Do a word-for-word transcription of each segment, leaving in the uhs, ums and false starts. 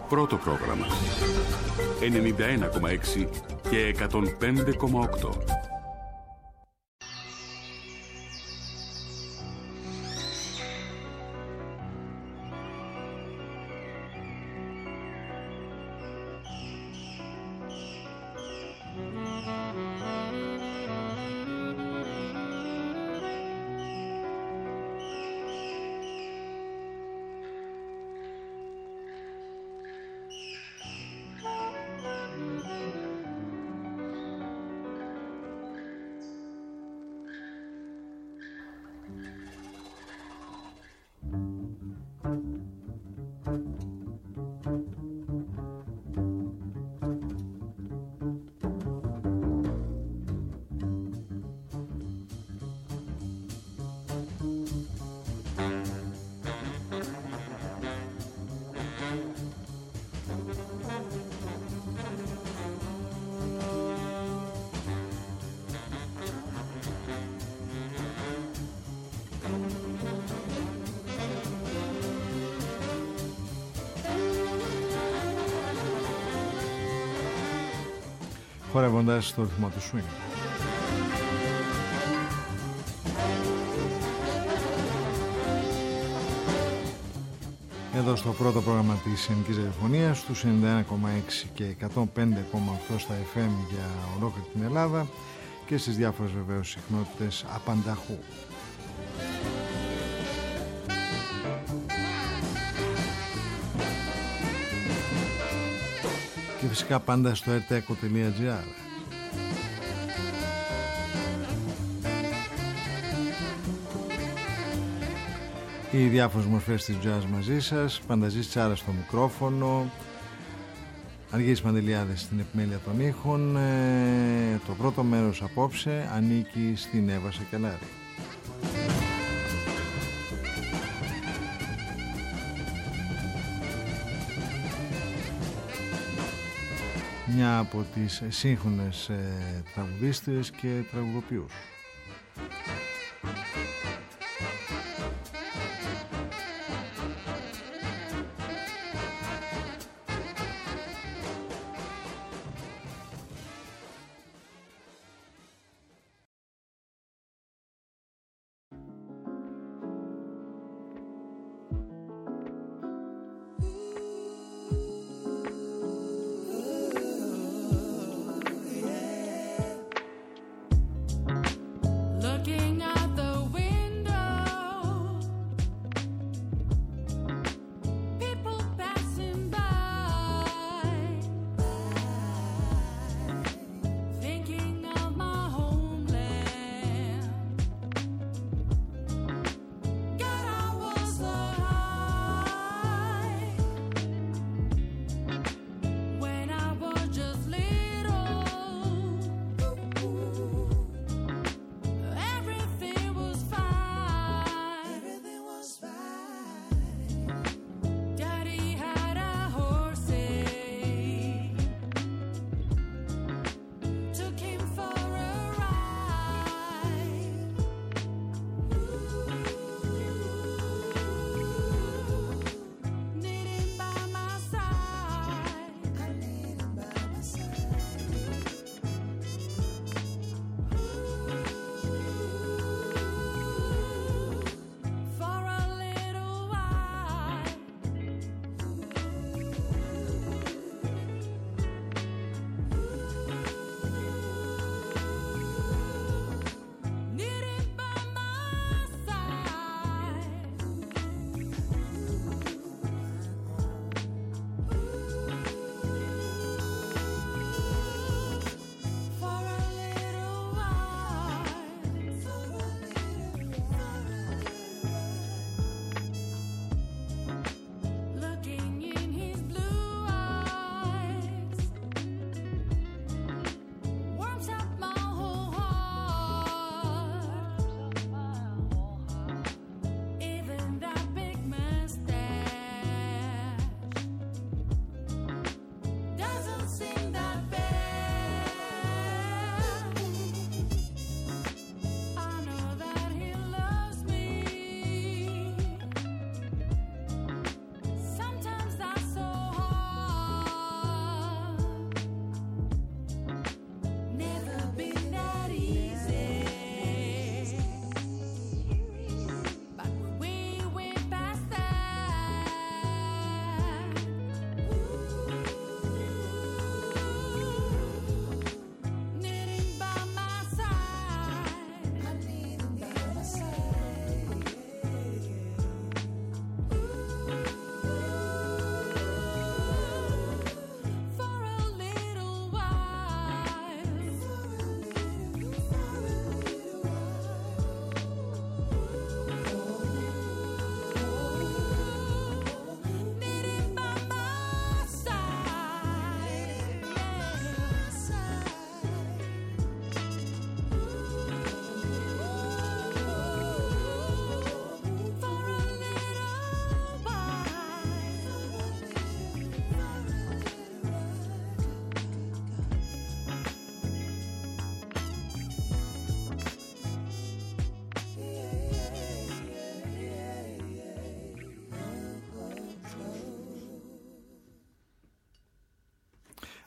Πρώτο πρόγραμμα ενενήντα ένα κόμμα έξι και εκατόν πέντε κόμμα οκτώ. Χορεύοντας στο ρυθμό του swing. Εδώ στο πρώτο πρόγραμμα της ελληνικής ραδιοφωνίας, στους ενενήντα ένα κόμμα έξι και εκατόν πέντε κόμμα οκτώ στα εφ εμ για ολόκληρη την Ελλάδα και στις διάφορες βεβαίως συχνότητες απανταχού. Και φυσικά πάντα στο ερ τι εκο τελεία τζι άρ. Οι διάφορες μορφές της jazz μαζί σας. Πανταζής Τσάρα στο μικρόφωνο, Αργύρης Παντελιάδης στην επιμέλεια των ήχων. ε, Το πρώτο μέρος απόψε ανήκει στην Εύα Σακελάρη. Μια από τις σύγχρονες ε, τραγουδίστριες και τραγουδοποιούς.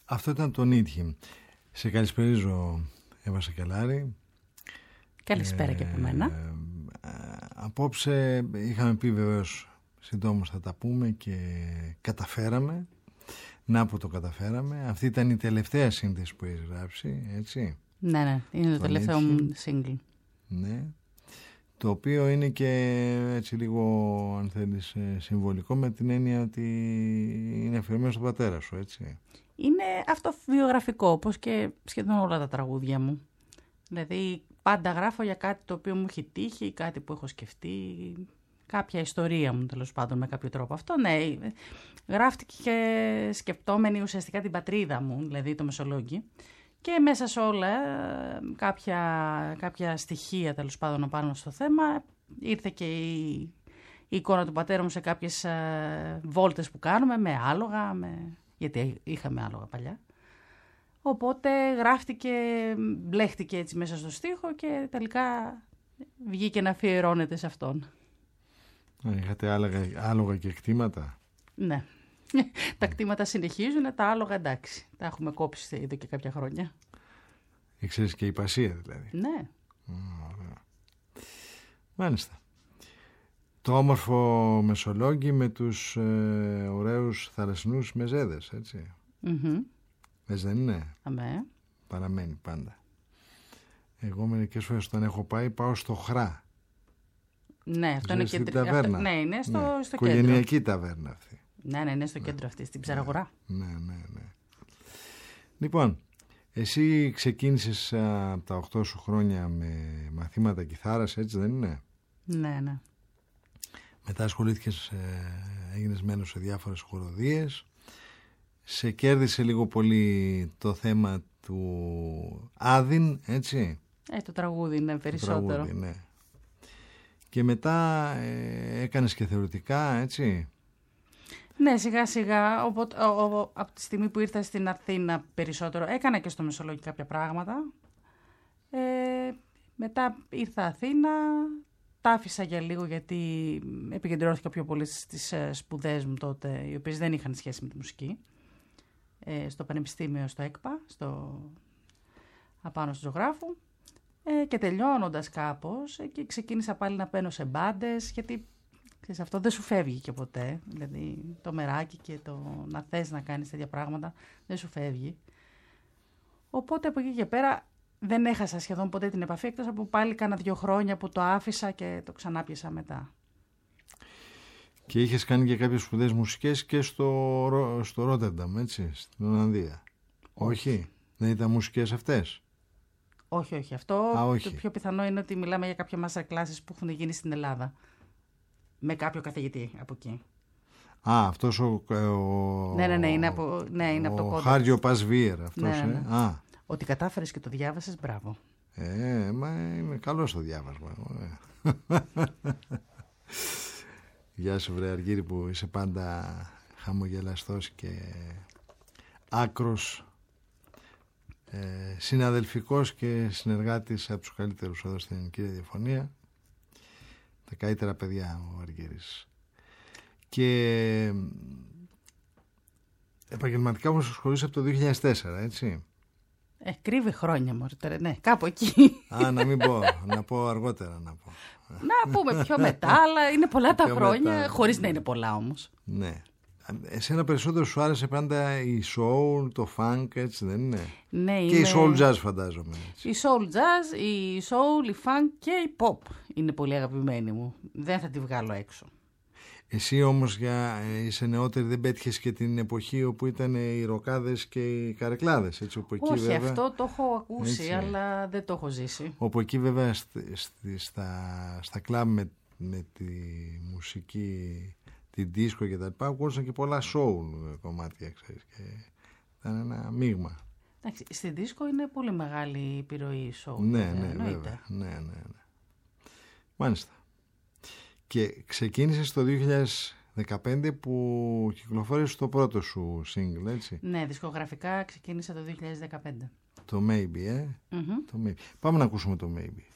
Αυτό ήταν το Need. Σε καλησπέριζω, Εύα Σακελάρη. Καλησπέρα ε, και από μένα. Ε, απόψε είχαμε πει βεβαίως συντόμως θα τα πούμε και καταφέραμε. Να που το καταφέραμε. Αυτή ήταν η τελευταία σύνθεση που έχει γράψει, έτσι. Ναι, ναι, είναι το, το τελευταίο μου single. Ναι. Το οποίο είναι και έτσι λίγο, αν θέλεις, συμβολικό με την έννοια ότι είναι αφιερωμένο στον πατέρα σου, έτσι. Είναι αυτοβιογραφικό, όπως και σχεδόν όλα τα τραγούδια μου. Δηλαδή πάντα γράφω για κάτι το οποίο μου έχει τύχει, κάτι που έχω σκεφτεί, κάποια ιστορία μου τέλος πάντων με κάποιο τρόπο. Αυτό ναι, γράφτηκε και σκεπτόμενη ουσιαστικά την πατρίδα μου, δηλαδή το Μεσολόγγι. Και μέσα σε όλα κάποια, κάποια στοιχεία τέλος πάντων πάνω στο θέμα ήρθε και η, η εικόνα του πατέρα μου σε κάποιες uh, βόλτες που κάνουμε με άλογα, με, γιατί είχαμε άλογα παλιά. Οπότε γράφτηκε, μπλέχτηκε έτσι μέσα στο στίχο και τελικά βγήκε να αφιερώνεται σε αυτόν. Είχατε άλογα, άλογα και κτήματα. Ναι. Τα κτήματα συνεχίζουν, τα άλογα εντάξει. Τα έχουμε κόψει εδώ και κάποια χρόνια. Ήξερες και η Πασία δηλαδή. Ναι. Ωραία. Μάλιστα. Το όμορφο Μεσολόγγι με τους ε, ωραίους θαλασσινούς μεζέδες, έτσι. Mm-hmm. Έτσι δεν είναι? Αμέ. Παραμένει πάντα. Εγώ μερικές φορές όταν έχω πάει πάω στο Χρά. Ναι, αυτό είναι κέντρο. Αυτό, ναι, είναι στο, ναι, στο οικογενειακή κέντρο. ταβέρνα αυτή. Ναι, ναι, είναι στο ναι. κέντρο αυτή, στην Ψαραγορά. Ναι, ναι, ναι. Λοιπόν, εσύ ξεκίνησες από τα οκτώ σου χρόνια με μαθήματα κιθάρας, έτσι δεν είναι? Ναι, ναι. Μετά ασχολήθηκες, ε, έγινες μένος σε διάφορες χοροδίες. Σε κέρδισε λίγο πολύ το θέμα του Άδειν, έτσι. Ε, το τραγούδι είναι περισσότερο. Το τραγούδι, ναι. Και μετά ε, έκανες και θεωρητικά, έτσι. Ναι, σιγά σιγά, οπότε, ο, ο, από τη στιγμή που ήρθα στην Αθήνα περισσότερο, έκανα και στο Μεσολόγγι κάποια πράγματα. Ε, μετά ήρθα Αθήνα, τα άφησα για λίγο γιατί επικεντρώθηκα πιο πολύ στις σπουδές μου τότε, οι οποίες δεν είχαν σχέση με τη μουσική. Ε, στο Πανεπιστήμιο, στο ΕΚΠΑ, στο, απάνω στο Ζωγράφου. Ε, και τελειώνοντας κάπως, ε, και ξεκίνησα πάλι να μπαίνω σε μπάντες, γιατί ξέρεις, αυτό δεν σου φεύγει και ποτέ. Δηλαδή το μεράκι και το να θες να κάνεις τέτοια πράγματα δεν σου φεύγει. Οπότε από εκεί και πέρα δεν έχασα σχεδόν ποτέ την επαφή, εκτός από πάλι κάνα δύο χρόνια που το άφησα και το ξανάπιασα μετά. Και είχες κάνει και κάποιες σπουδές μουσικές και στο, στο Ρότερνταμ, έτσι, στην Ολλανδία. Όχι. όχι. Δεν ήταν μουσικές αυτές? Όχι, όχι. Αυτό Α, όχι. Το πιο πιθανό είναι ότι μιλάμε για κάποια master classes που έχουν γίνει στην Ελλάδα. Με κάποιο καθηγητή από εκεί. Α, αυτός ο... ο ναι, ναι, ναι, είναι από, ναι, είναι από το κόντεξ. Ο Χάριο Πασβίερ αυτός, ναι, ναι, ναι. ε. Α. Ότι κατάφερες και το διάβασες, μπράβο. Ε, μα είμαι καλός στο διάβασμα. Γεια σου βρε Αργύρη που είσαι πάντα χαμογελαστός και άκρος ε, συναδελφικός και συνεργάτης από τους καλύτερους εδώ στην Ελληνική Ραδιοφωνία. Τα καλύτερα παιδιά ο Αργύρης. Και επαγγελματικά όμως ασχολείσαι από το δύο χιλιάδες τέσσερα, έτσι. Ε, κρύβει χρόνια μωρέ, ναι, κάπου εκεί. Α, να μην πω, να πω αργότερα να πω. Να πούμε πιο μετά, αλλά είναι πολλά τα χρόνια, μετά, χωρίς να είναι πολλά όμως. Ναι. Εσένα περισσότερο σου άρεσε πάντα η soul, το funk, έτσι δεν είναι? Ναι, και είναι... η soul jazz φαντάζομαι. Έτσι. Η soul jazz, η soul, η funk και η pop είναι πολύ αγαπημένη μου. Δεν θα τη βγάλω έξω. Εσύ όμως για, είσαι νεότερη, δεν πέτυχες και την εποχή όπου ήταν οι ροκάδες και οι καρεκλάδες, έτσι, όπου εκεί, όχι, βέβαια, αυτό το έχω ακούσει, έτσι, αλλά δεν το έχω ζήσει. Όπου εκεί βέβαια στη, στη, στα, στα κλαμπ με, με τη μουσική, την δίσκο και τα λοιπά, ακούσαν και πολλά soul κομμάτια, ξέρεις, και ήταν ένα μείγμα. Εντάξει, στη δίσκο είναι πολύ μεγάλη η επιρροή soul. Ναι, ναι, βέβαια. βέβαια. Ναι, ναι, ναι. Μάλιστα. Και ξεκίνησες το δύο χιλιάδες δεκαπέντε που κυκλοφόρησε το πρώτο σου single, έτσι. Ναι, δισκογραφικά ξεκίνησα το δύο χιλιάδες δεκαπέντε. Το Maybe, ε. Mm-hmm. Το Maybe. Πάμε να ακούσουμε το Maybe.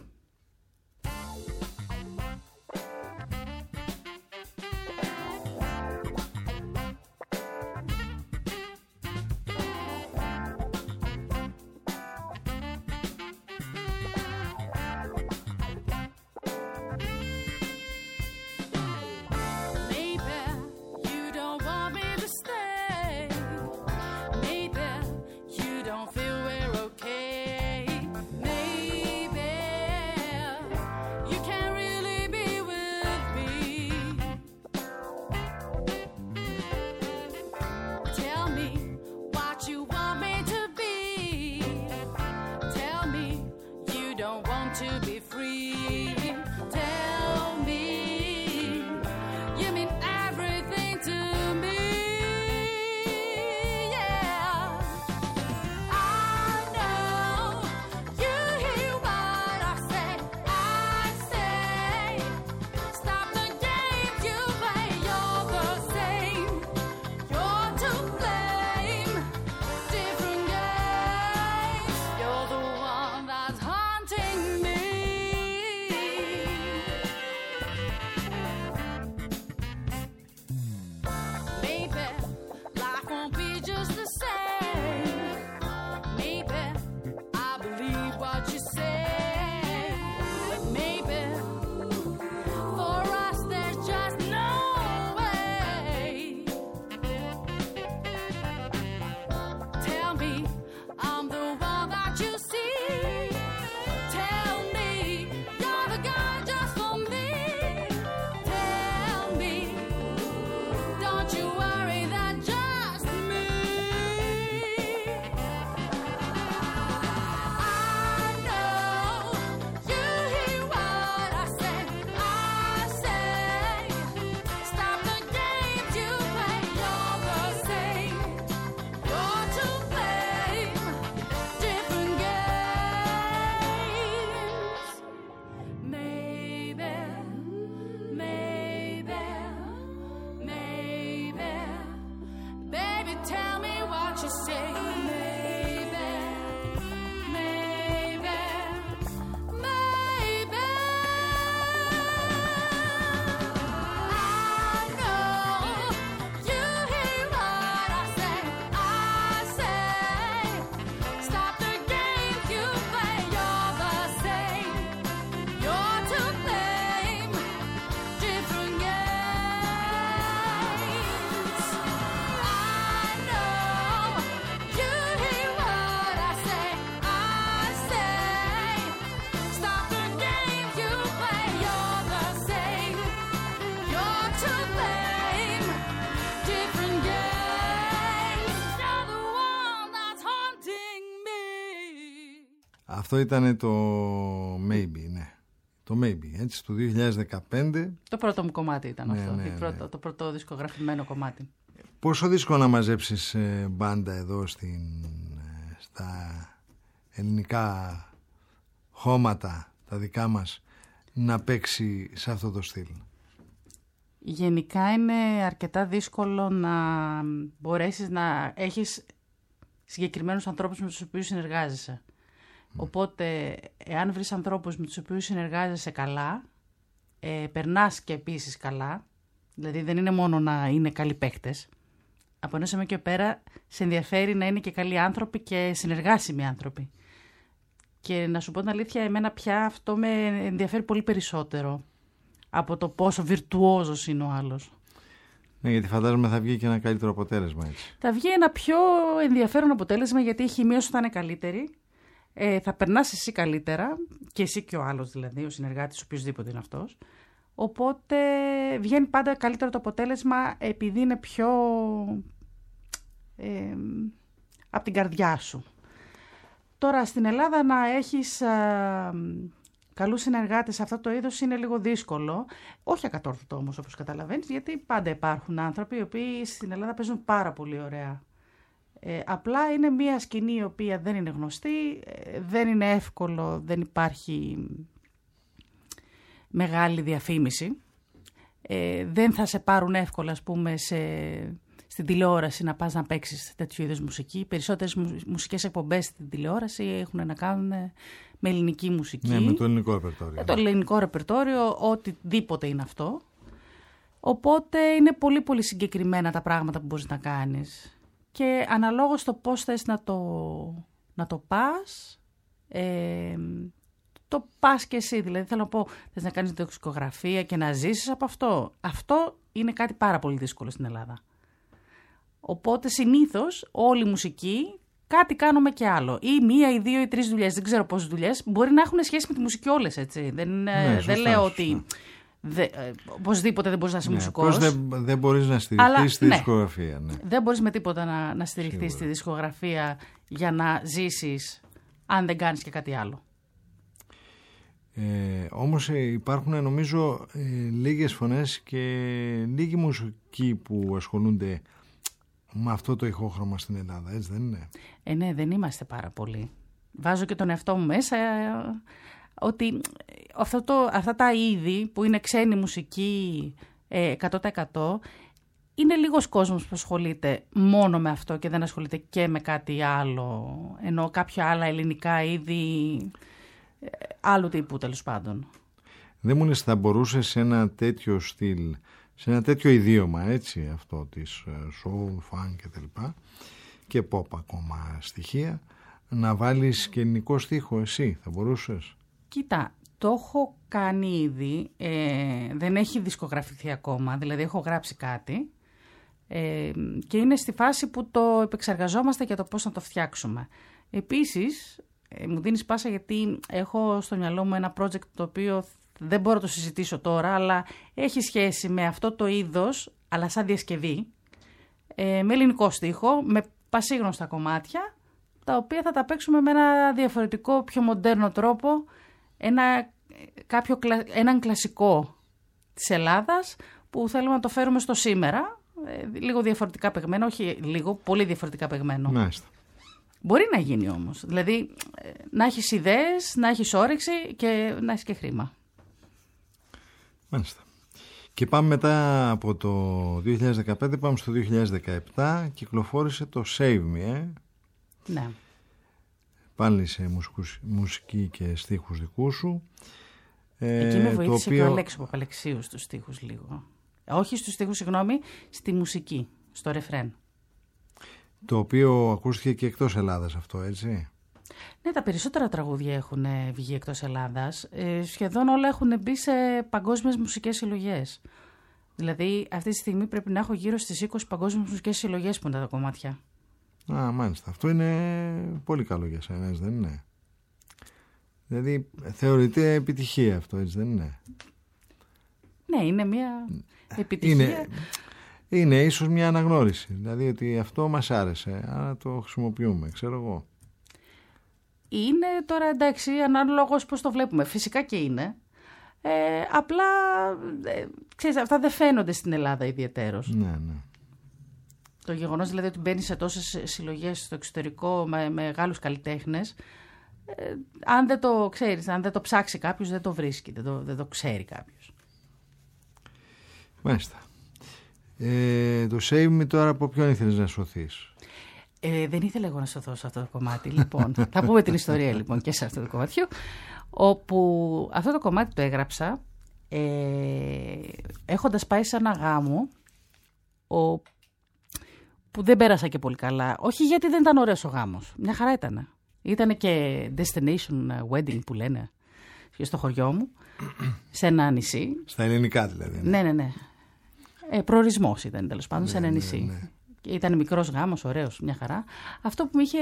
Αυτό ήταν το Maybe, ναι. Το Maybe, έτσι, το δύο χιλιάδες δεκαπέντε. Το πρώτο μου κομμάτι ήταν ναι, αυτό, ναι, πρώτο, ναι. το πρώτο δισκογραφημένο κομμάτι. Πόσο δύσκολο να μαζέψεις ε, μπάντα εδώ στην, ε, στα ελληνικά χώματα, τα δικά μας, να παίξει σε αυτό το στυλ? Γενικά είναι αρκετά δύσκολο να μπορέσεις να έχεις συγκεκριμένους ανθρώπους με τους οποίους συνεργάζεσαι. Οπότε, εάν βρεις ανθρώπους με τους οποίους συνεργάζεσαι καλά, ε, περνάς και επίσης καλά, δηλαδή δεν είναι μόνο να είναι καλοί παίκτες. Από ένα σημείο και πέρα, σε ενδιαφέρει να είναι και καλοί άνθρωποι και συνεργάσιμοι άνθρωποι. Και να σου πω την αλήθεια, εμένα πια αυτό με ενδιαφέρει πολύ περισσότερο από το πόσο βιρτουόζος είναι ο άλλος. Ναι, γιατί φαντάζομαι θα βγει και ένα καλύτερο αποτέλεσμα, έτσι. Θα βγει ένα πιο ενδιαφέρον αποτέλεσμα, γιατί η χημεία σου θα είναι καλύτερη. Ε, θα περνάς εσύ καλύτερα, και εσύ και ο άλλος δηλαδή, ο συνεργάτης, οποιοσδήποτε είναι αυτός. Οπότε βγαίνει πάντα καλύτερο το αποτέλεσμα, επειδή είναι πιο ε, από την καρδιά σου. Τώρα στην Ελλάδα να έχεις α, καλούς συνεργάτες σε αυτό το είδος είναι λίγο δύσκολο. Όχι ακατόρθωτο όμως, όπως καταλαβαίνεις, γιατί πάντα υπάρχουν άνθρωποι οι οποίοι στην Ελλάδα παίζουν πάρα πολύ ωραία. Ε, απλά είναι μια σκηνή η οποία δεν είναι γνωστή, ε, δεν είναι εύκολο, δεν υπάρχει μεγάλη διαφήμιση. Ε, δεν θα σε πάρουν εύκολα, ας πούμε, σε, στην τηλεόραση να πας να παίξεις τέτοιου είδους μουσική. Οι περισσότερες μουσικές εκπομπές στην τηλεόραση έχουν να κάνουν με ελληνική μουσική. Ναι, με το ελληνικό ρεπερτόριο. Με το ελληνικό ρεπερτόριο, οτιδήποτε είναι αυτό. Οπότε είναι πολύ πολύ συγκεκριμένα τα πράγματα που μπορείς να κάνεις. Και αναλόγως το πώς θες να το, να το πας, ε, το πας και εσύ. Δηλαδή θέλω να πω, θες να κάνεις δισκογραφία και να ζήσεις από αυτό. Αυτό είναι κάτι πάρα πολύ δύσκολο στην Ελλάδα. Οπότε συνήθως όλη η μουσική κάτι κάνουμε και άλλο. Ή μία, ή δύο, ή τρεις δουλειές. Δεν ξέρω πόσες δουλειές. Μπορεί να έχουν σχέση με τη μουσική όλες, έτσι. Δεν, ναι, δεν σωστά, λέω σωστά. ότι Δε, οπωσδήποτε δεν μπορείς να είσαι ναι, μουσικός. Δεν, δεν μπορείς να στηριχθείς στη ναι, δισκογραφία. Ναι. Δεν μπορείς με τίποτα να, να στηριχθείς στη δισκογραφία για να ζήσεις, αν δεν κάνεις και κάτι άλλο. Ε, όμως ε, υπάρχουν νομίζω ε, λίγες φωνές και λίγοι μουσικοί που ασχολούνται με αυτό το ηχόχρωμα στην Ελλάδα, έτσι δεν είναι? Ε, ναι, δεν είμαστε πάρα πολλοί. Βάζω και τον εαυτό μου μέσα ε, ότι αυτό το, αυτά τα είδη που είναι ξένη μουσική ε, εκατό τοις εκατό είναι λίγος κόσμος που ασχολείται μόνο με αυτό και δεν ασχολείται και με κάτι άλλο, ενώ κάποια άλλα ελληνικά είδη ε, άλλου τύπου τέλος πάντων. Δεν μου λες, θα μπορούσε σε ένα τέτοιο στυλ, σε ένα τέτοιο ιδίωμα, έτσι, αυτό της soul, funk και τα λοιπά, και pop ακόμα στοιχεία, να βάλεις και ελληνικό στίχο εσύ, θα μπορούσες? Κοίτα, το έχω κάνει ήδη, ε, δεν έχει δισκογραφηθεί ακόμα, δηλαδή έχω γράψει κάτι ε, και είναι στη φάση που το επεξεργαζόμαστε για το πώς να το φτιάξουμε. Επίσης, ε, μου δίνεις πάσα γιατί έχω στο μυαλό μου ένα project το οποίο δεν μπορώ να το συζητήσω τώρα, αλλά έχει σχέση με αυτό το είδος, αλλά σαν διασκευή, ε, με ελληνικό στίχο, με πασίγνωστα κομμάτια, τα οποία θα τα παίξουμε με ένα διαφορετικό, πιο μοντέρνο τρόπο, ένα, κάποιο, έναν κλασικό της Ελλάδας που θέλουμε να το φέρουμε στο σήμερα, ε, λίγο διαφορετικά παιγμένο, όχι λίγο, πολύ διαφορετικά παιγμένο. Μάλιστα. Μπορεί να γίνει όμως, δηλαδή ε, να έχεις ιδέες, να έχεις όρεξη και να έχεις και χρήμα. Μάλιστα. Και πάμε μετά από το δύο χιλιάδες δεκαπέντε, πάμε στο δύο χιλιάδες δεκαεπτά, κυκλοφόρησε το Save Me, ε. Ναι. Πάλι σε μουσικούς, μουσική και στίχους δικούς σου. Εκεί με βοήθησε οποίο... και ο Αλέξης Παπαλεξίου στους στίχους λίγο. Όχι στους στίχους, συγγνώμη, στη μουσική, στο ρεφρέν. Το οποίο ακούστηκε και εκτός Ελλάδας αυτό, έτσι. Ναι, τα περισσότερα τραγούδια έχουν βγει εκτός Ελλάδας. Ε, σχεδόν όλα έχουν μπει σε παγκόσμιες μουσικές συλλογές. Δηλαδή, αυτή τη στιγμή πρέπει να έχω γύρω στις είκοσι παγκόσμιες μουσικές συλλογές που είναι τα κομμάτια. Α, μάλιστα. Αυτό είναι πολύ καλό για σένα, δεν είναι? Δηλαδή, θεωρείται επιτυχία αυτό, έτσι δεν είναι? Ναι, είναι μια επιτυχία. Είναι, είναι ίσως μια αναγνώριση. Δηλαδή, ότι αυτό μας άρεσε, άρα το χρησιμοποιούμε, ξέρω εγώ. Είναι τώρα, εντάξει, ανάλογος πώς το βλέπουμε. Φυσικά και είναι. Ε, απλά, ε, ξέρεις, αυτά δεν φαίνονται στην Ελλάδα ιδιαιτέρως. Ναι, ναι. Το γεγονός δηλαδή ότι μπαίνει σε τόσες συλλογές στο εξωτερικό με μεγάλους καλλιτέχνες, ε, αν δεν το ξέρεις, αν δεν το ψάξει κάποιος, δεν το βρίσκει, δεν το, δεν το ξέρει κάποιος. Μάλιστα. Ε, το Save Me τώρα από ποιον ήθελες να σωθείς? Ε, δεν ήθελα εγώ να σωθώ σε αυτό το κομμάτι. Λοιπόν, θα πούμε την ιστορία λοιπόν και σε αυτό το κομμάτι, όπου αυτό το κομμάτι το έγραψα ε, έχοντας πάει σε ένα γάμο ο, που δεν πέρασα και πολύ καλά. Όχι γιατί δεν ήταν ωραίος ο γάμος. Μια χαρά ήτανε. Ήτανε και destination wedding που λένε στο χωριό μου, σε ένα νησί. Στα ελληνικά δηλαδή. Ναι, ναι, ναι. Ε, προορισμός ήταν τέλος πάντων, ναι, σε ένα νησί. Ναι, ναι. Ήταν μικρός γάμος, ωραίος, μια χαρά. Αυτό που με είχε...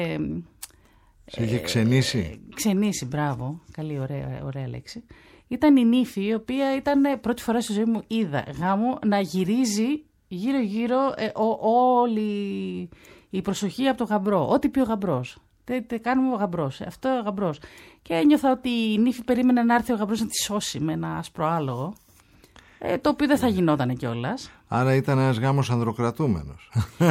Σε είχε ξενήσει. Ε, ξενήσει, μπράβο. Καλή, ωραία, ωραία λέξη. Ήταν η νύφη, η οποία ήταν πρώτη φορά στη ζωή μου είδα γάμο να γυρίζει γύρω-γύρω ε, ο, όλη η προσοχή από το γαμπρό. Ό,τι πει ο γαμπρός. Τι, τι κάνουμε ο γαμπρός. Αυτό ο γαμπρός. Και ένιωθα ότι η νύφη περίμενε να έρθει ο γαμπρός να τη σώσει με ένα άσπρο άλογο. Ε, το οποίο δεν θα γινόταν κιόλας. Άρα ήταν ένας γάμος ανδροκρατούμενος.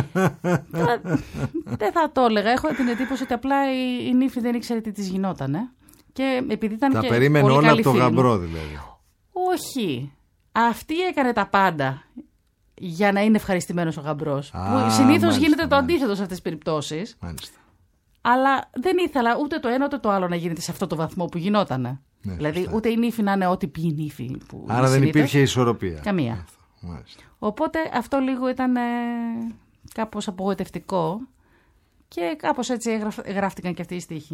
Δεν θα το έλεγα. Έχω την εντύπωση ότι απλά η, η νύφη δεν ήξερε τι της γινότανε. Και επειδή ήταν τα και περίμενε πολύ όλα καλή από το φίλη, γαμπρό δηλαδή. Όχι. Αυτή έκανε τα πάντα για να είναι ευχαριστημένος ο γαμπρός. Α, που συνήθως μάλιστα, γίνεται το μάλιστα. αντίθετο σε αυτές τις περιπτώσεις. Μάλιστα. Αλλά δεν ήθελα ούτε το ένα ούτε το άλλο να γίνεται σε αυτό το βαθμό που γινότανε. Ναι, δηλαδή σωστά. ούτε η νύφη να είναι ό,τι πει η νύφη. Που Άρα δεν συνήθως. υπήρχε ισορροπία. Καμία. Μάλιστα. Οπότε αυτό λίγο ήταν ε, κάπως απογοητευτικό και κάπως έτσι έγραφ, γράφτηκαν και αυτοί οι στίχοι.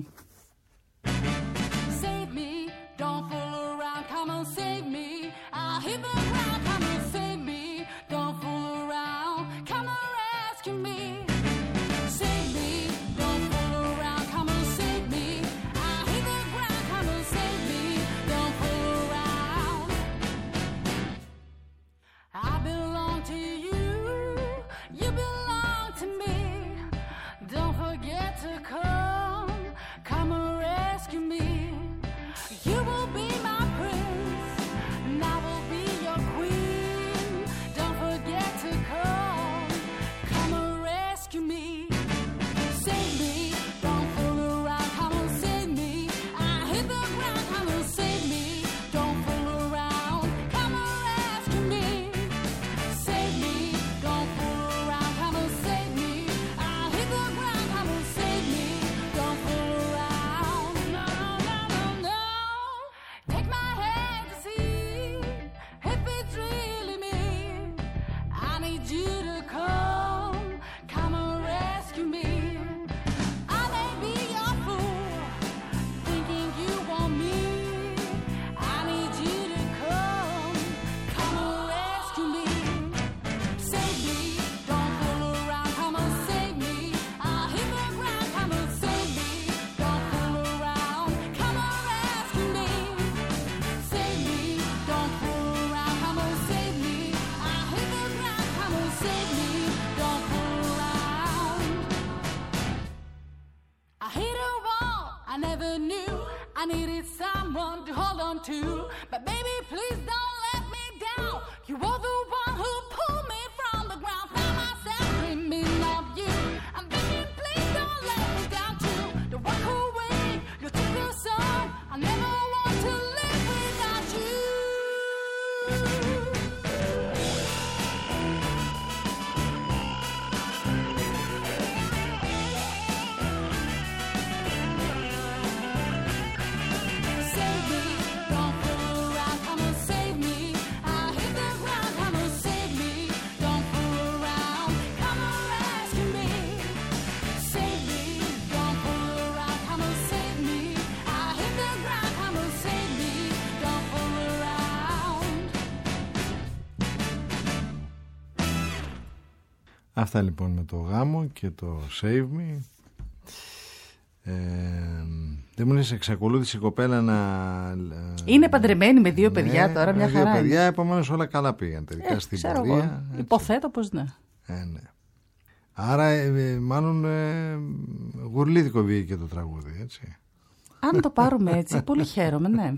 Αυτά λοιπόν με το γάμο και το Save Me. Ε, δεν μου λες, εξακολούθησε η κοπέλα να... Είναι παντρεμένη με δύο παιδιά, ναι, τώρα, μια δύο χαρά. Δύο παιδιά, επομένως όλα καλά πήγαν τελικά ε, στην πορεία. Υποθέτω πως ναι. Ε, ναι. Άρα ε, μάλλον ε, γουρλίδικο βγήκε το τραγούδι, έτσι. Αν το πάρουμε έτσι, πολύ χαίρομαι, ναι.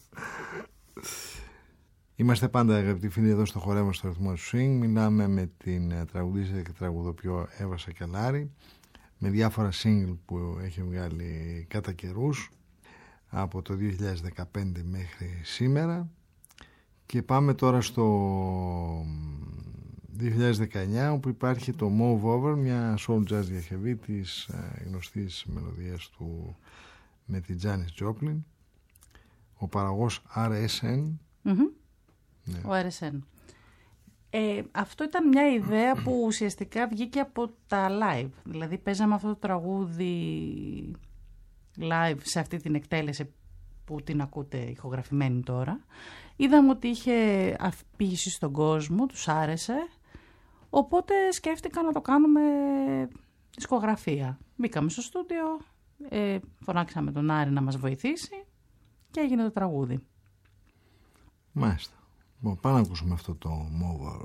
Είμαστε πάντα, αγαπητοί φίλοι, εδώ στο χορεύμα στο ρυθμό του Swing. Μιλάμε με την τραγουδίστρια και τραγουδοποιό Εύα Σακελάρη, με διάφορα single που έχει βγάλει κατά καιρούς από το δύο χιλιάδες δεκαπέντε μέχρι σήμερα. Και πάμε τώρα στο δύο χιλιάδες δεκαεννιά, όπου υπάρχει το Move Over, μια soul jazz διαχευή της γνωστής μελωδίας του με τη Janis Joplin, ο παραγωγός αρ ες εν. Mm-hmm. Ναι. Ο αρ ες εν. Ε, αυτό ήταν μια ιδέα που ουσιαστικά βγήκε από τα live. Δηλαδή παίζαμε αυτό το τραγούδι live σε αυτή την εκτέλεση που την ακούτε ηχογραφημένη τώρα. Είδαμε ότι είχε αφήγηση στον κόσμο, τους άρεσε. Οπότε σκέφτηκα να το κάνουμε δισκογραφία. Μπήκαμε στο στούντιο, ε, φωνάξαμε τον Άρη να μας βοηθήσει και έγινε το τραγούδι. Μάλιστα. Λοιπόν, πάμε να ακούσουμε αυτό το Move.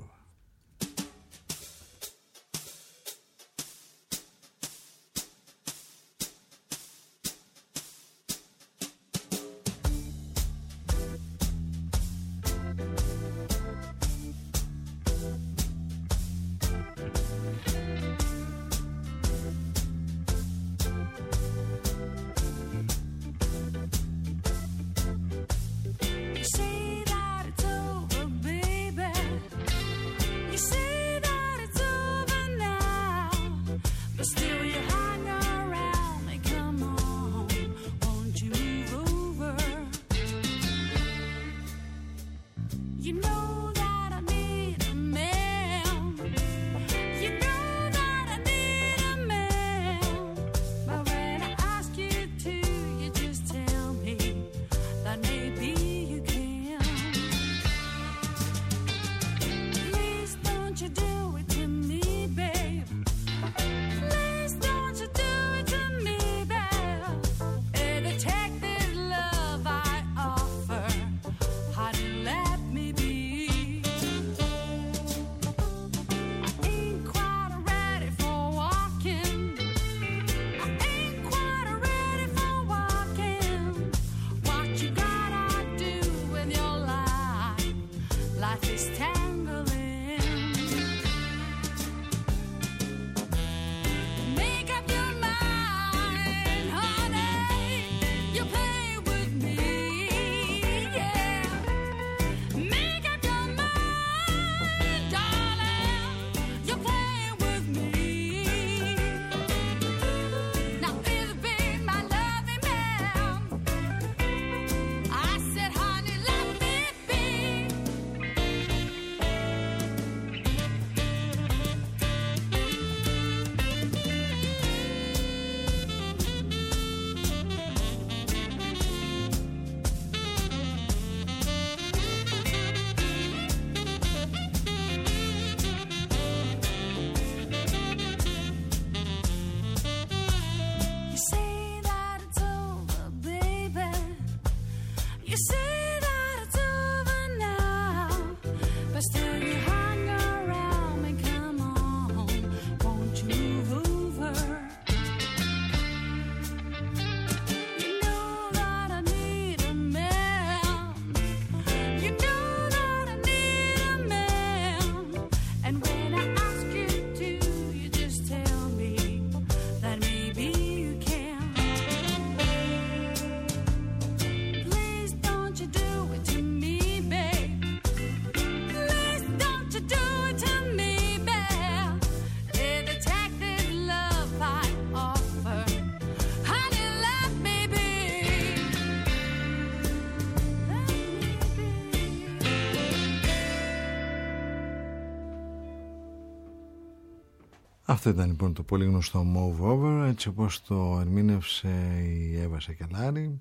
Αυτό ήταν λοιπόν το πολύ γνωστό Move Over, έτσι όπως το ερμήνευσε η Εύα Σακελάρη,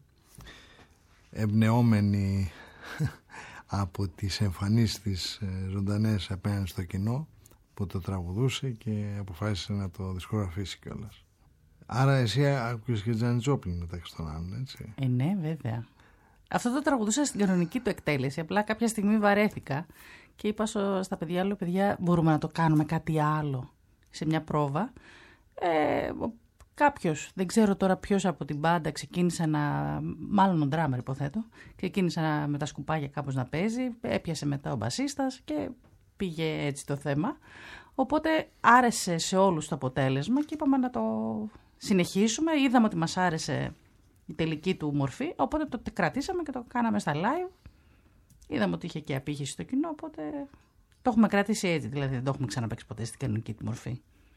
εμπνεόμενη από τις εμφανίσεις της ζωντανές απέναντι στο κοινό, που το τραγουδούσε και αποφάσισε να το δισκογραφήσει κιόλας. Άρα εσύ άκουσες και Τζάνι Τζόπλιν μεταξύ των άλλων, έτσι? Ε, ναι, βέβαια. Αυτό το τραγουδούσα στην κανονική του εκτέλεση. Απλά κάποια στιγμή βαρέθηκα και είπα στα παιδιά, λέω, παιδιά, μπορούμε να το κάνουμε κάτι άλλο σε μια πρόβα. Ε, κάποιος, δεν ξέρω τώρα ποιος από την μπάντα, ξεκίνησε να, μάλλον ο ντράμερ υποθέτω, ξεκίνησε να, με τα σκουπάκια κάπως να παίζει, έπιασε μετά ο μπασίστας και πήγε έτσι το θέμα. Οπότε άρεσε σε όλους το αποτέλεσμα και είπαμε να το συνεχίσουμε. Είδαμε ότι μας άρεσε η τελική του μορφή, οπότε το κρατήσαμε και το κάναμε στα live. Είδαμε ότι είχε και απήχηση στο κοινό, οπότε το έχουμε κρατήσει έτσι, δηλαδή δεν το έχουμε ξαναπαίξει ποτέ στην κανονική του μορφή.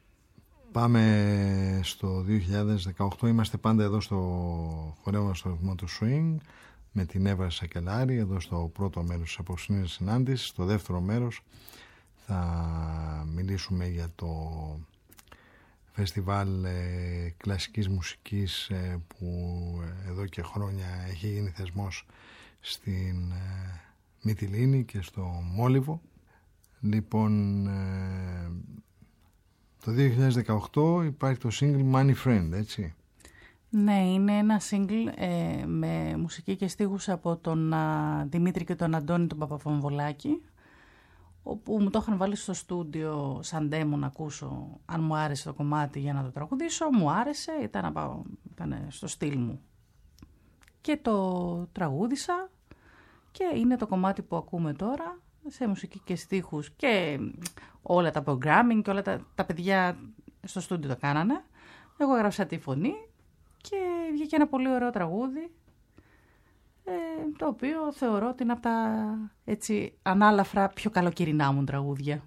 Πάμε στο δύο χιλιάδες δεκαοκτώ, είμαστε πάντα εδώ στο χορεύμα στο ρυθμό του swing με την Εύα Σακελάρη, εδώ στο πρώτο μέρος της απόψινής συνάντησης. Στο δεύτερο μέρος θα μιλήσουμε για το φεστιβάλ ε, κλασικής μουσικής ε, που εδώ και χρόνια έχει γίνει θεσμός στην ε, Μυτιλήνη και στο Μόλιβο. Λοιπόν, ε, το δύο χιλιάδες δεκαοκτώ υπάρχει το single Money Friend, έτσι? Ναι, είναι ένα single ε, με μουσική και στίχους από τον α, Δημήτρη και τον Αντώνη τον Παπαφαμβολάκη, όπου μου το είχαν βάλει στο στούντιο σαν demo να ακούσω αν μου άρεσε το κομμάτι για να το τραγουδήσω. Μου άρεσε, ήταν, να πάω, ήταν στο στυλ μου. Και το τραγούδισα και είναι το κομμάτι που ακούμε τώρα, σε μουσική και στίχους και όλα τα programming και όλα τα, τα παιδιά στο στούντιο το κάνανε. Εγώ έγραψα τη φωνή και βγήκε ένα πολύ ωραίο τραγούδι, ε, το οποίο θεωρώ ότι είναι από τα έτσι ανάλαφρα πιο καλοκαιρινά μου τραγούδια.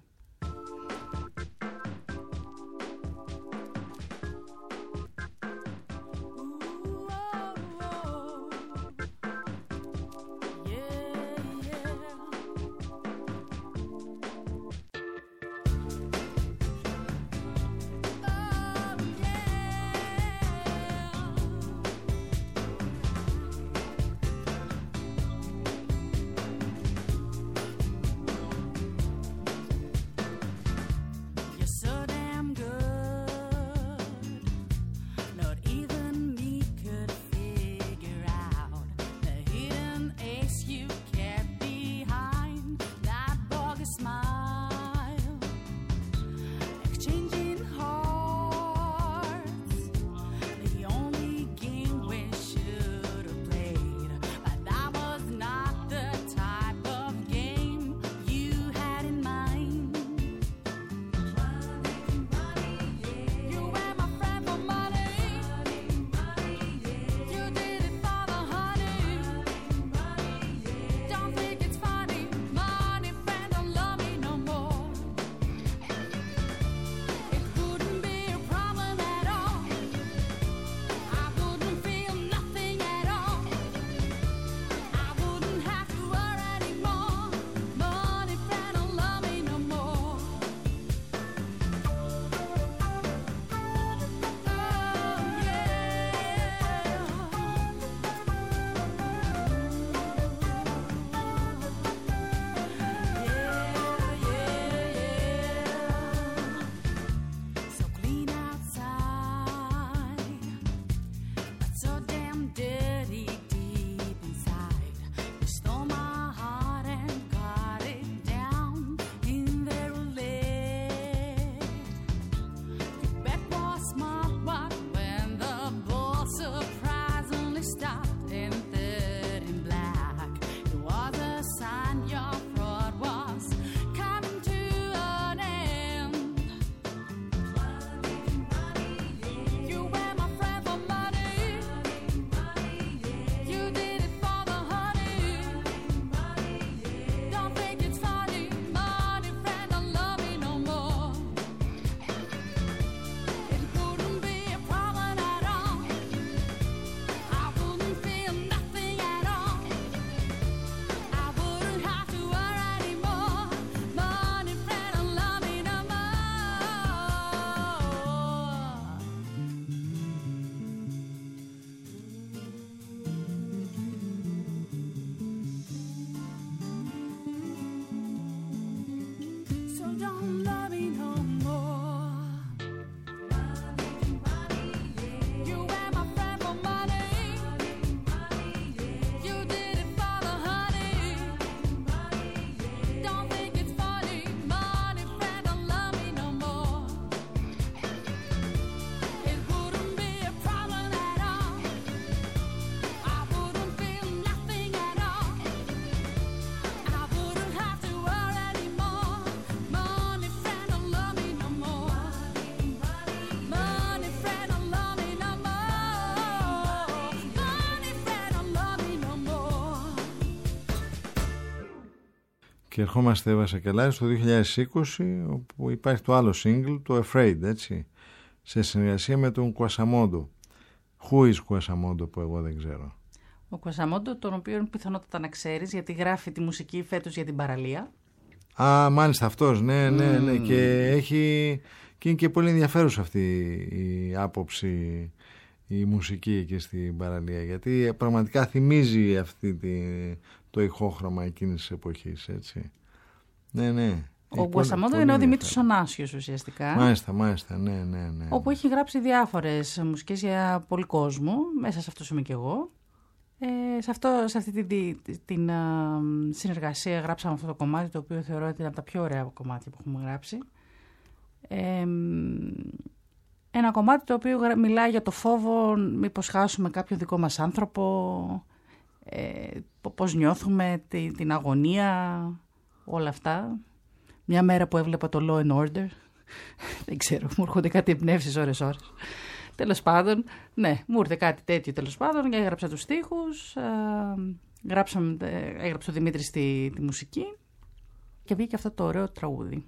Και ερχόμαστε, Εύα Σακελάρη, στο δύο χιλιάδες είκοσι, όπου υπάρχει το άλλο single, το Afraid, έτσι, σε συνεργασία με τον Quasimodo. Who is Quasimodo, που εγώ δεν ξέρω. Ο Quasimodo, τον οποίο πιθανότατα να ξέρεις, γιατί γράφει τη μουσική φέτος για την παραλία. Α, μάλιστα αυτός, ναι, ναι, ναι. Mm. Και, έχει, και είναι και πολύ ενδιαφέρουσα αυτή η άποψη, η μουσική εκεί στην παραλία, γιατί πραγματικά θυμίζει αυτή τη, το ηχόχρωμα εκείνης της εποχής, έτσι. Ναι, ναι. Ο Quasimodo είναι ο Δημήτρης Ωνάσιος ουσιαστικά. Μάλιστα, μάλιστα, ναι, ναι, ναι. Όπου έχει γράψει διάφορες μουσικές για πολύ κόσμο, μέσα σε αυτούς είμαι και εγώ. Ε, σε, αυτό, σε αυτή την, την, την α, συνεργασία γράψαμε αυτό το κομμάτι, το οποίο θεωρώ ότι είναι από τα πιο ωραία κομμάτια που έχουμε γράψει. Ε, ένα κομμάτι το οποίο μιλάει για το φόβο μήπως χάσουμε κάποιο δικό μας άνθρωπο, ε, πώς νιώθουμε, την, την αγωνία, όλα αυτά. Μια μέρα που έβλεπα το Law and Order, δεν ξέρω, μου έρχονται κάτι εμπνεύσεις ώρες-ώρες. Τέλος πάντων, ναι, μου ήρθε κάτι τέτοιο τέλος πάντων, έγραψα τους στίχους, ε, γράψαμε, ε, έγραψε ο Δημήτρης τη, τη μουσική και βγήκε αυτό το ωραίο τραγούδι.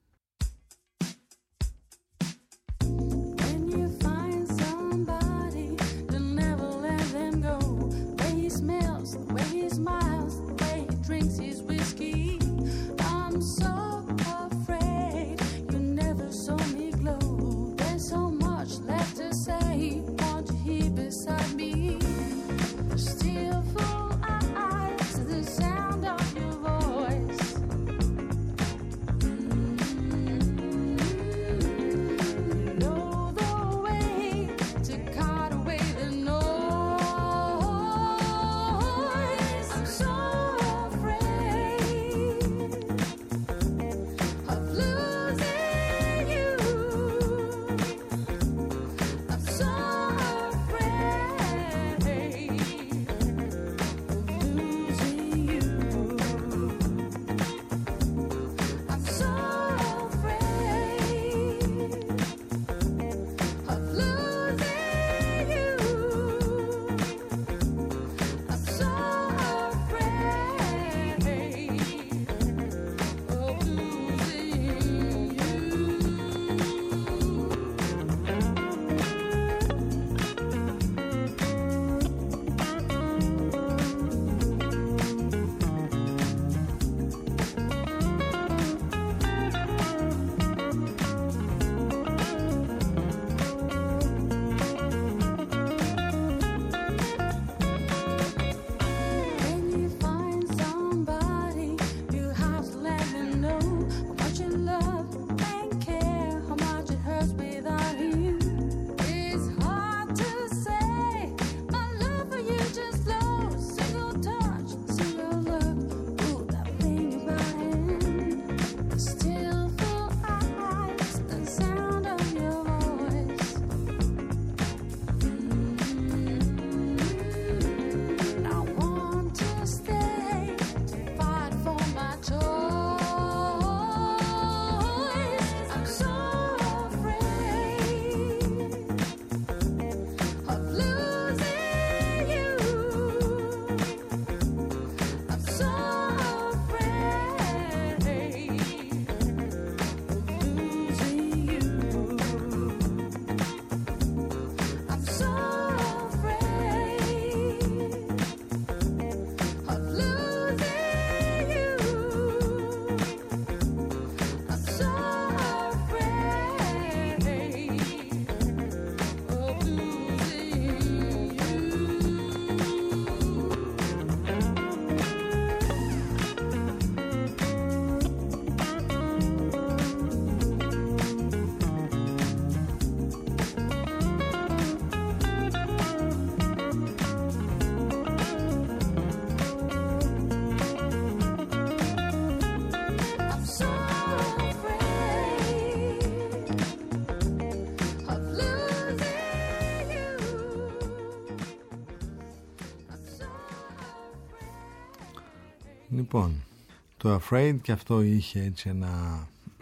Λοιπόν, το Afraid και αυτό είχε έτσι ένα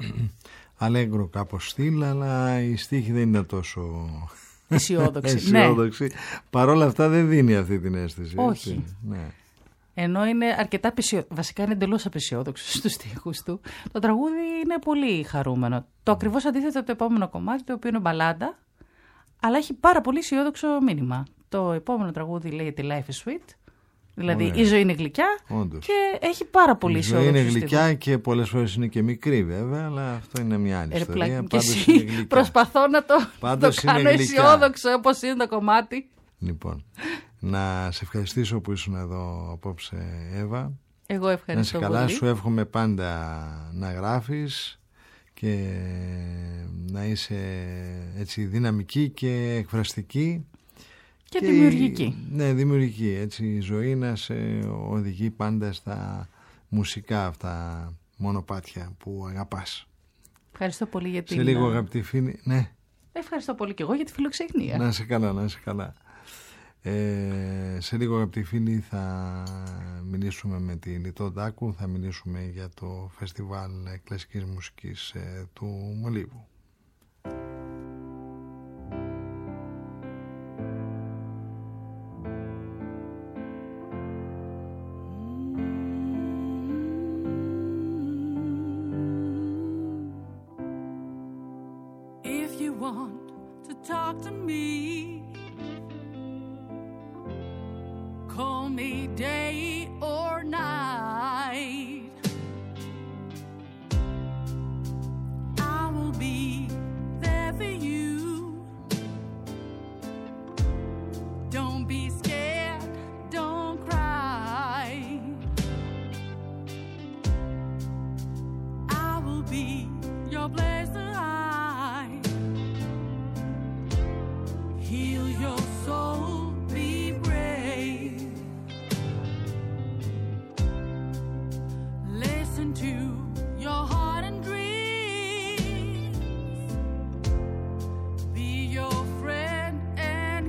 αλέγκρο κάπως στυλ, αλλά η στίχη δεν είναι τόσο αισιόδοξη. αισιόδοξη. Ναι. Παρ' όλα αυτά δεν δίνει αυτή την αίσθηση. Όχι. Ναι. Ενώ είναι αρκετά απεσιόδοξο, βασικά είναι εντελώς απεσιόδοξο στους στίχους του, το τραγούδι είναι πολύ χαρούμενο. Το ακριβώς αντίθετο από το επόμενο κομμάτι, το οποίο είναι μπαλάντα, αλλά έχει πάρα πολύ αισιόδοξο μήνυμα. Το επόμενο τραγούδι λέγεται Life is Sweet, δηλαδή ωραία. Η ζωή είναι γλυκιά. Όντως. Και έχει πάρα πολύ αισιόδοξο. Η ζωή είναι γλυκιά στίχους. Και πολλές φορές είναι και μικρή βέβαια, αλλά αυτό είναι μια άλλη ιστορία. Και πάντως είναι γλυκιά. Προσπαθώ να το, το κάνω αισιόδοξο όπως είναι το κομμάτι. Λοιπόν, να σε ευχαριστήσω που ήσουν εδώ απόψε, Εύα. Εγώ ευχαριστώ πολύ. Να σε καλά, πολύ. Σου εύχομαι πάντα να γράφεις και να είσαι έτσι δυναμική και εκφραστική. Και, και δημιουργική. Η, ναι, δημιουργική. Έτσι η ζωή να σε οδηγεί πάντα στα μουσικά αυτά μονοπάτια που αγαπάς. Ευχαριστώ πολύ για την... Σε λίγο, αγαπητοί φίλοι, ναι. Ευχαριστώ πολύ και εγώ για τη φιλοξενία. Να είσαι καλά, να είσαι καλά. Ε, σε λίγο, αγαπητοί φίλοι, θα μιλήσουμε με τη Λιτό Ντάκου, θα μιλήσουμε για το φεστιβάλ κλασικής μουσικής ε, του Μολύβου. If you want to talk to me, call me day or night. I will be there for you. Don't be scared, don't cry. I will be your place to hide. Heal your soul, be brave. Listen to your heart and dreams. Be your friend and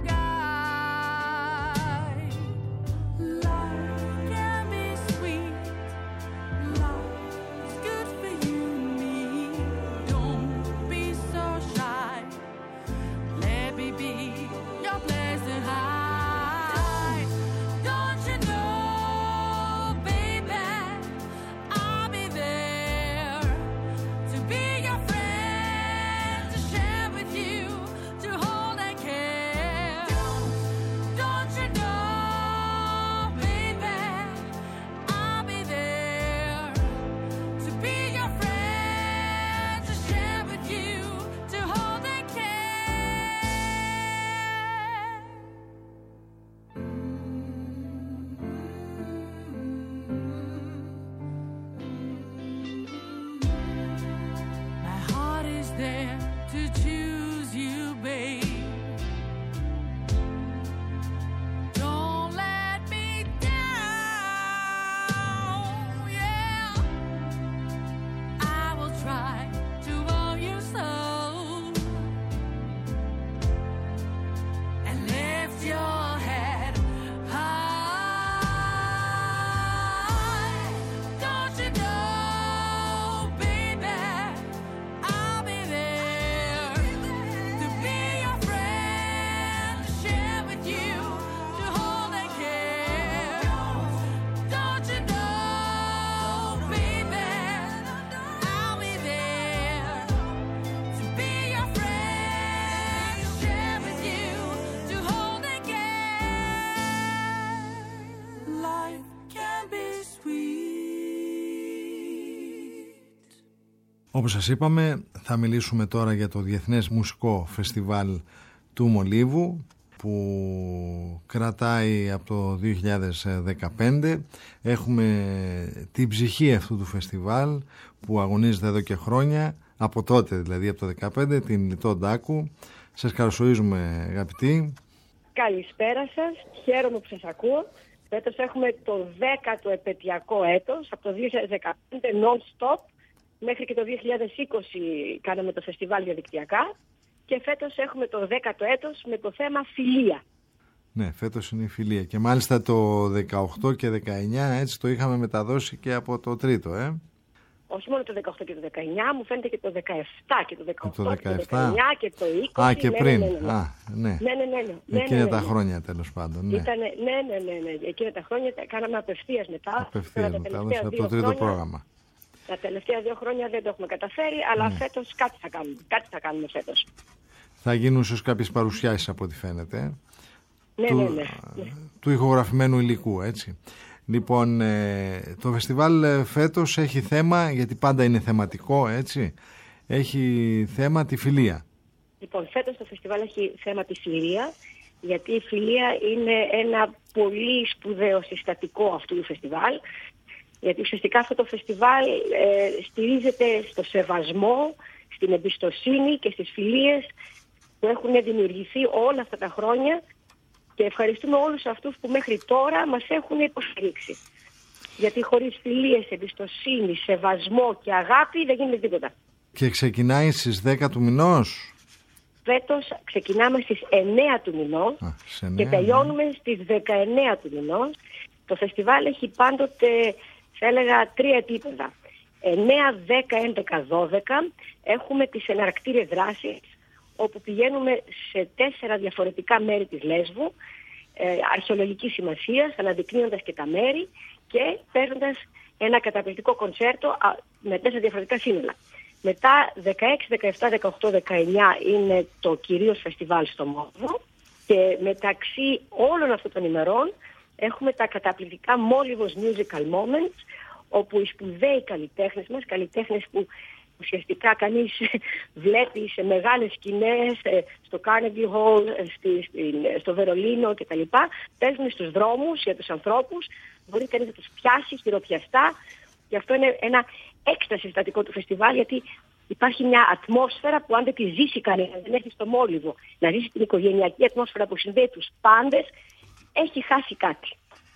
guide. Life can be sweet. Life is good for you and me. Don't be so shy. Let me be your place to hide. Don't you know, baby, I'll be there to be your friend, to share with you, to hold and care. Don't you know, baby, I'll be there to be your friend, to share with you, to hold and care. My heart is there to choose you, babe. Don't let me down, yeah. I will try to love you so, and lift your head high. Don't you know, baby, I'll be there to be your friend, to share with you, to hold and care. Don't you know, baby, I'll be there to be your friend, to share with you, to hold and care. Life can be sweet. Όπως σας είπαμε, θα μιλήσουμε τώρα για το Διεθνές Μουσικό Φεστιβάλ του Μολύβου που κρατάει από το δύο χιλιάδες δεκαπέντε. Έχουμε την ψυχή αυτού του φεστιβάλ που αγωνίζεται εδώ και χρόνια, από τότε δηλαδή, από το δύο χιλιάδες δεκαπέντε, την Λιτό Ντάκου. Σας καλωσορίζουμε, αγαπητοί. Καλησπέρα σας, χαίρομαι που σας ακούω. Φέτος έχουμε το δέκατο επαιτειακό έτος, από το δύο χιλιάδες δεκαπέντε non-stop, μέχρι και το δύο χιλιάδες είκοσι κάναμε το φεστιβάλ διαδικτυακά και φέτος έχουμε το δέκατο έτος με το θέμα φιλία. Ναι, φέτος είναι η φιλία και μάλιστα το δεκαοκτώ και δεκαεννιά έτσι το είχαμε μεταδώσει και από το τρίτο, ε. όχι μόνο το δεκαοκτώ και το δεκαεννιά, μου φαίνεται και το δεκαεπτά και το δεκαοκτώ το και το δεκαεπτά. δεκαεννιά και το είκοσι. Α, και ναι, πριν. Ναι, ναι, ναι. Α, ναι. Ναι, ναι, ναι, ναι, ναι, Εκείνα ναι, ναι, τα ναι. χρόνια τέλος πάντων. Ναι. Ήτανε, ναι, ναι, ναι, ναι. Εκείνα τα χρόνια τα κάναμε απευθείας μετά. Απευθείας Τα μετά, τελευταία έδωσα δύο το τρίτο χρόνια- πρόγραμμα. Τα τελευταία δύο χρόνια δεν το έχουμε καταφέρει, αλλά Ναι. φέτος κάτι θα κάνουμε. Κάτι θα κάνουμε φέτος. Θα γίνουν ίσως κάποιες παρουσιάσεις από ό,τι φαίνεται. Ναι, του, ναι, ναι, ναι. του ηχογραφημένου υλικού, έτσι. Λοιπόν, ε, το φεστιβάλ ε, φέτος έχει θέμα, γιατί πάντα είναι θεματικό, έτσι, έχει θέμα τη φιλία. Λοιπόν, φέτος το φεστιβάλ έχει θέμα τη φιλία, γιατί η φιλία είναι ένα πολύ σπουδαίο συστατικό αυτού του φεστιβάλ, γιατί ουσιαστικά αυτό το φεστιβάλ ε, στηρίζεται στο σεβασμό, στην εμπιστοσύνη και στις φιλίες που έχουν δημιουργηθεί όλα αυτά τα χρόνια, και ευχαριστούμε όλους αυτούς που μέχρι τώρα μας έχουν υποστηρίξει. Γιατί χωρίς φιλίες, εμπιστοσύνη, σεβασμό και αγάπη δεν γίνεται τίποτα. Και ξεκινάει στις δέκα του μηνός. Φέτος ξεκινάμε στις εννέα του μηνός Α, σε και εννέα, τελειώνουμε στις δεκαεννέα του μηνός. Το φεστιβάλ έχει πάντοτε, θα έλεγα, τρία επίπεδα. εννέα, δέκα, έντεκα, δώδεκα έχουμε τις εναρκτήρες δράσεις, όπου πηγαίνουμε σε τέσσερα διαφορετικά μέρη της Λέσβου, ε, αρχαιολογικής σημασίας, αναδεικνύοντας και τα μέρη και παίζοντας ένα καταπληκτικό κονσέρτο α, με τέσσερα διαφορετικά σύνολα. Μετά δεκαέξι, δεκαεπτά, δεκαοκτώ, δεκαεννιά είναι το κυρίως φεστιβάλ στο Μόλιβο, και μεταξύ όλων αυτών των ημερών έχουμε τα καταπληκτικά Μόλιβος Musical Moments, όπου οι σπουδαίοι καλλιτέχνες μας, καλλιτέχνες που ουσιαστικά κανείς βλέπει σε μεγάλες σκηνές, στο Carnegie Hall, στη, στη, στο Βερολίνο κτλ. Παίζουν στους δρόμους για τους ανθρώπους, μπορεί κανείς να τους πιάσει χειροπιαστά, και αυτό είναι ένα έξτρα συστατικό του φεστιβάλ, γιατί υπάρχει μια ατμόσφαιρα που αν δεν τη ζήσει κανείς, δεν έχει στο Μόλιβο, να ζήσει την οικογενειακή ατμόσφαιρα που συνδέει τους πάντες, έχει χάσει κάτι.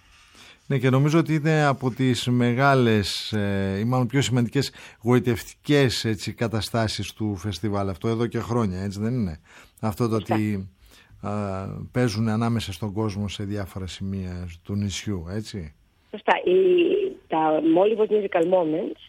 Ναι, και νομίζω ότι είναι από τις μεγάλες ε, ή μάλλον πιο σημαντικές γοητευτικές, έτσι, καταστάσεις του φεστιβάλ αυτό εδώ και χρόνια, έτσι δεν είναι? Αυτό το ότι α, παίζουν ανάμεσα στον κόσμο σε διάφορα σημεία του νησιού, έτσι. Σωστά. Η, τα Mollywood Musical Moments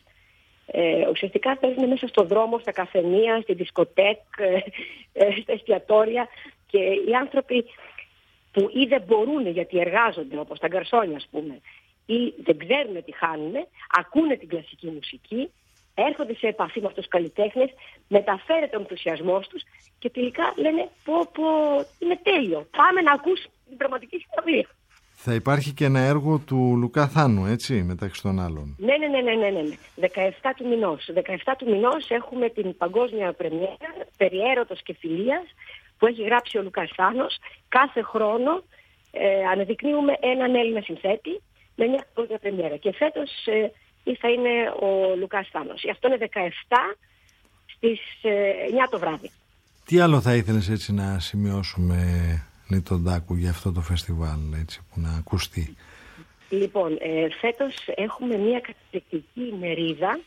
ε, ουσιαστικά παίζουν μέσα στον δρόμο, στα καφενεία, στη δισκοτέκ, ε, ε, στα εστιατόρια, και οι άνθρωποι που ή δεν μπορούν γιατί εργάζονται, όπως τα γκαρσόνια ας πούμε, ή δεν ξέρουν τι χάνουν, ακούνε την κλασική μουσική, έρχονται σε επαφή με αυτούς τους καλλιτέχνες, μεταφέρεται ο ενθουσιασμός τους και τελικά λένε πω πω είναι τέλειο, πάμε να ακούσουμε την πραγματική συναυλία. Θα υπάρχει και ένα έργο του Λουκά Θάνου, έτσι, μεταξύ των άλλων. Ναι, ναι, ναι, ναι, ναι, ναι. δεκαεπτά του μηνός. δεκαεπτά του μηνός έχουμε την παγκόσμια πρεμιέρα περί έρωτος και φιλίας που έχει γράψει ο Λουκάς Θάνος. Κάθε χρόνο ε, αναδεικνύουμε έναν Έλληνα συνθέτη με μια παγκόσμια πρεμιέρα. Και φέτος ε, θα είναι ο Λουκάς Θάνος. Αυτό είναι δεκαεπτά στις ε, εννιά το βράδυ. Τι άλλο θα ήθελες έτσι να σημειώσουμε, Νιτοντάκου, για αυτό το φεστιβάλ, έτσι, που να ακουστεί? Λοιπόν, ε, φέτος έχουμε μια καταπληκτική ημερίδα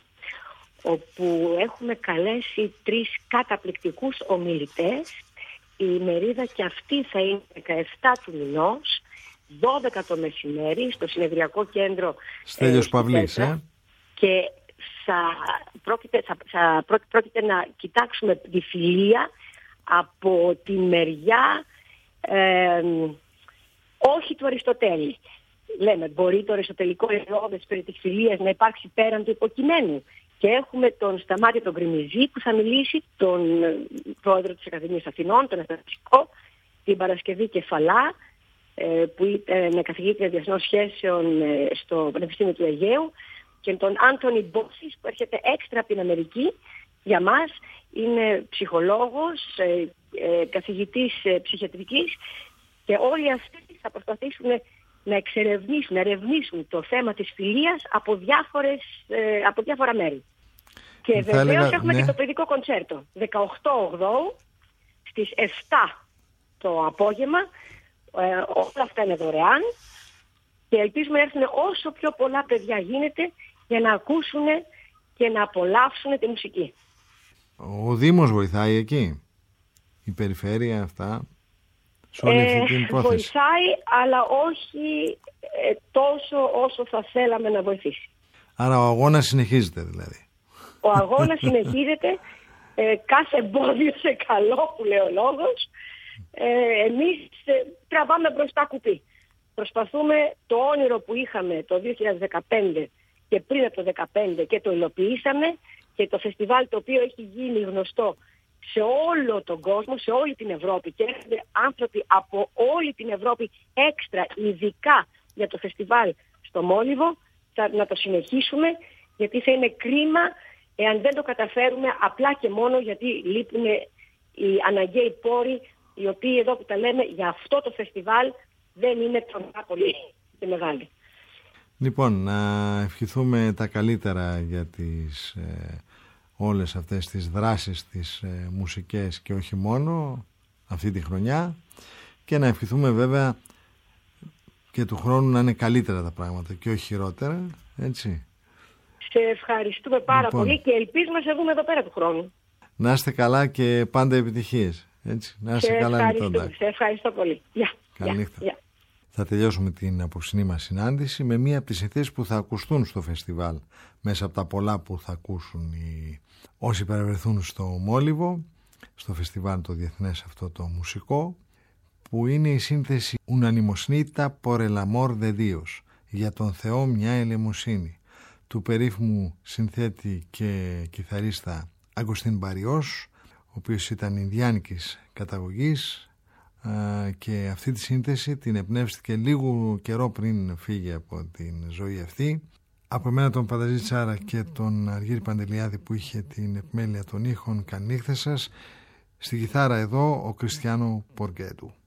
όπου έχουμε καλέσει τρεις καταπληκτικούς ομιλητές. Η ημερίδα και αυτή θα είναι δεκαεπτά του μηνός, δώδεκα το μεσημέρι, στο συνεδριακό κέντρο Στέλιος ε, Παυλής, ε? Και θα πρόκειται, θα, θα πρό, πρόκειται να κοιτάξουμε τη φιλία από τη μεριά ε, όχι του Αριστοτέλη. Λέμε, μπορεί το αριστοτελικό αιώδες περί της φιλίας να υπάρξει πέραν του υποκειμένου. Και έχουμε τον Σταμάτη τον Γκριμιζή που θα μιλήσει, τον πρόεδρο της Ακαδημίας Αθηνών, τον Αστρονομικό, την Παρασκευή Κεφαλά, που είναι καθηγήτρια διεθνών σχέσεων στο Πανεπιστήμιο του Αιγαίου, και τον Άντωνι Μπόσης που έρχεται έξτρα από την Αμερική για μας. Είναι ψυχολόγος, καθηγητής ψυχιατρικής, και όλοι αυτοί θα προσπαθήσουν να εξερευνήσουν, να ερευνήσουν το θέμα της φιλίας από, διάφορες, από διάφορα μέρη. Και θα βεβαίως έλεγα, έχουμε ναι, και το παιδικό κοντσέρτο. δεκαοκτώ Οκτωβρίου στις επτά το απόγευμα. Ε, όλα αυτά είναι δωρεάν και ελπίζουμε να έρθουν όσο πιο πολλά παιδιά γίνεται για να ακούσουν και να απολαύσουν τη μουσική. Ο Δήμος βοηθάει εκεί, η περιφέρεια, αυτά, σε όλη αυτή την υπόθεση? Βοηθάει, αλλά όχι ε, τόσο όσο θα θέλαμε να βοηθήσει. Άρα ο αγώνας συνεχίζεται δηλαδή? Ο αγώνας συνεχίζεται, ε, κάθε εμπόδιο σε καλό που λέει ο λόγος. Ε, εμείς ε, τραβάμε μπροστά κουπί. Προσπαθούμε το όνειρο που είχαμε το δύο χιλιάδες δεκαπέντε και πριν από το δύο χιλιάδες δεκαπέντε και το υλοποιήσαμε, και το φεστιβάλ το οποίο έχει γίνει γνωστό σε όλο τον κόσμο, σε όλη την Ευρώπη, και έρχονται άνθρωποι από όλη την Ευρώπη έξτρα, ειδικά για το φεστιβάλ στο Μόλιβο, θα, να το συνεχίσουμε, γιατί θα είναι κρίμα εάν δεν το καταφέρουμε, απλά και μόνο γιατί λείπουν οι αναγκαίοι πόροι, οι οποίοι εδώ που τα λέμε για αυτό το φεστιβάλ δεν είναι τρομερά πολύ και μεγάλοι. Λοιπόν, να ευχηθούμε τα καλύτερα για τις ε, όλες αυτές τις δράσεις, τις ε, μουσικές και όχι μόνο αυτή τη χρονιά, και να ευχηθούμε βέβαια και του χρόνου να είναι καλύτερα τα πράγματα και όχι χειρότερα, έτσι. Σε ευχαριστούμε πάρα λοιπόν, πολύ και ελπίζουμε να σε δούμε εδώ πέρα του χρόνου. Να είστε καλά και πάντα επιτυχίες, έτσι. Να είστε καλά, σε ευχαριστώ πολύ. Γεια. Καλή νύχτα. Θα τελειώσουμε την απόψινή μας συνάντηση με μία από τις συνθέσεις που θα ακουστούν στο φεστιβάλ, μέσα από τα πολλά που θα ακούσουν οι... όσοι παρευρεθούν στο Μόλιβο, στο φεστιβάλ το διεθνές αυτό το μουσικό, που είναι η σύνθεση «Unanimosnita por el amor de Dios», για τον Θεό μια ελεημοσύνη, του περίφημου συνθέτη και κιθαρίστα Αγκουστίν Μπαριός, ο οποίος ήταν Ινδιάνικης καταγωγής, και αυτή τη σύνθεση την εμπνεύστηκε λίγο καιρό πριν φύγει από την ζωή αυτή. Από εμένα τον Πανταζή Τσάρα και τον Αργύρη Παντελιάδη που είχε την επιμέλεια των ήχων, καληνύχτα σας. Στη κιθάρα εδώ ο Κριστιάνο Πορκέτου.